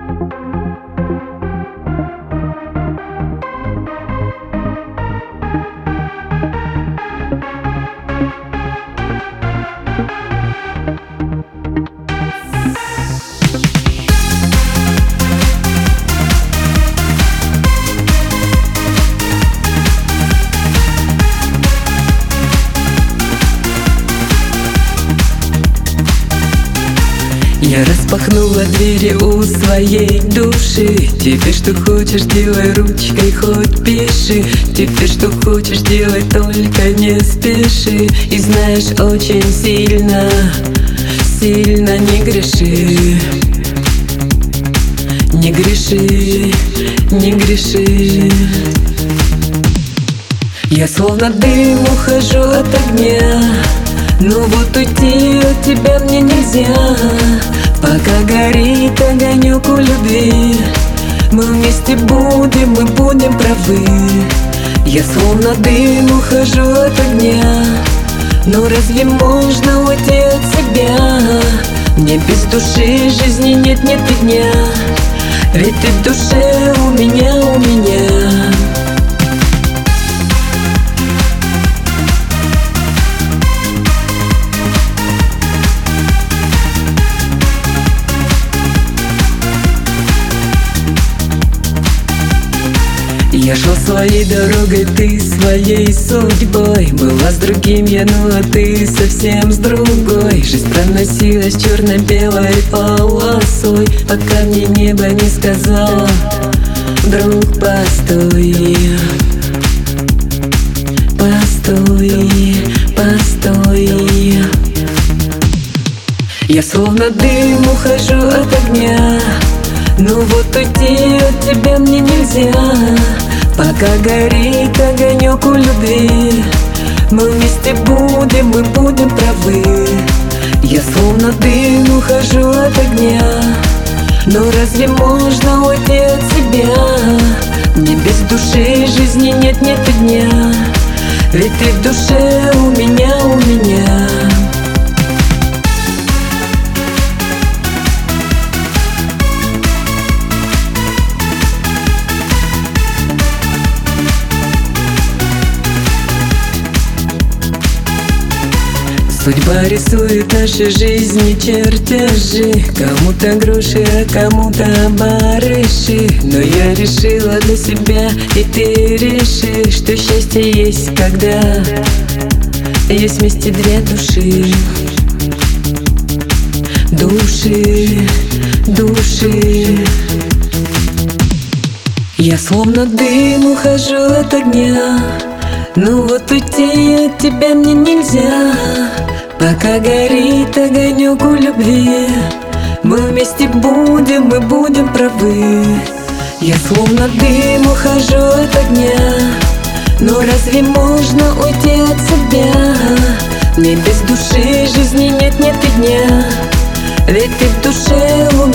Я распахнула двери у своей души. Теперь что хочешь делай, ручкой хоть пиши. Теперь что хочешь делай, только не спеши. И знаешь, очень сильно, сильно не греши. Не греши, не греши. Я словно дым ухожу от огня, но вот уйти от тебя мне нельзя. Пока горит огонек у любви, мы вместе будем, мы будем правы. Я словно дым ухожу от огня, но разве можно уйти от себя? Мне без души жизни нет, нет и дня, ведь ты в душе у меня, у меня. Я шел своей дорогой, ты своей судьбой. Была с другим я, ну а ты совсем с другой. Жизнь проносилась черно-белой полосой, пока мне небо не сказало: друг, постой, постой, постой. Я словно дым ухожу от огня, но вот уйти от тебя мне нельзя. Пока горит огонек у любви, мы вместе будем, мы будем правы. Я словно дым ухожу от огня, но разве можно уйти от себя? Мне без души жизни нет, нет и дня, ведь ты в душе у меня, у меня. Судьба рисует наши жизни чертежи, кому-то груши, а кому-то барыши. Но я решила для себя, и ты реши, что счастье есть, когда есть вместе две души. Души, души. Я словно дым ухожу от огня, но вот уйти от тебя мне нельзя. Пока горит огонек у любви, мы вместе будем, мы будем правы. Я словно дым ухожу от огня, но разве можно уйти от себя? Мне без души жизни нет, нет и дня, ведь ты в душе у